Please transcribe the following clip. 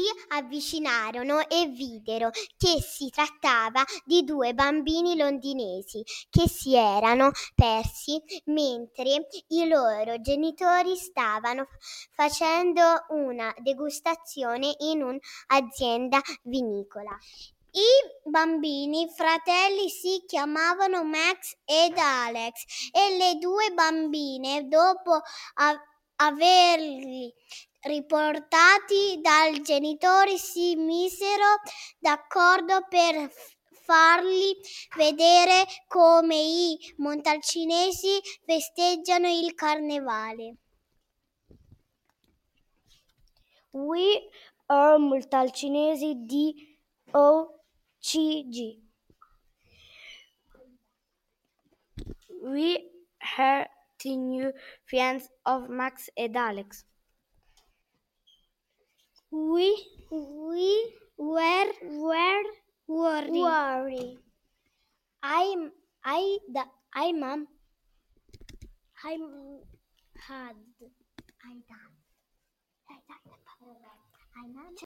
avvicinarono e videro che si trattava di 2 bambini londinesi che si erano persi mentre i loro genitori stavano facendo una degustazione in un'azienda vinicola. I bambini fratelli si chiamavano Max ed Alex e le 2 bambine, dopo averli riportati dal genitore, si misero d'accordo per fargli vedere come i montalcinesi festeggiano il carnevale. We are montalcinesi DOCG. We are the new friends of Max and Alex. We were worried. I'm had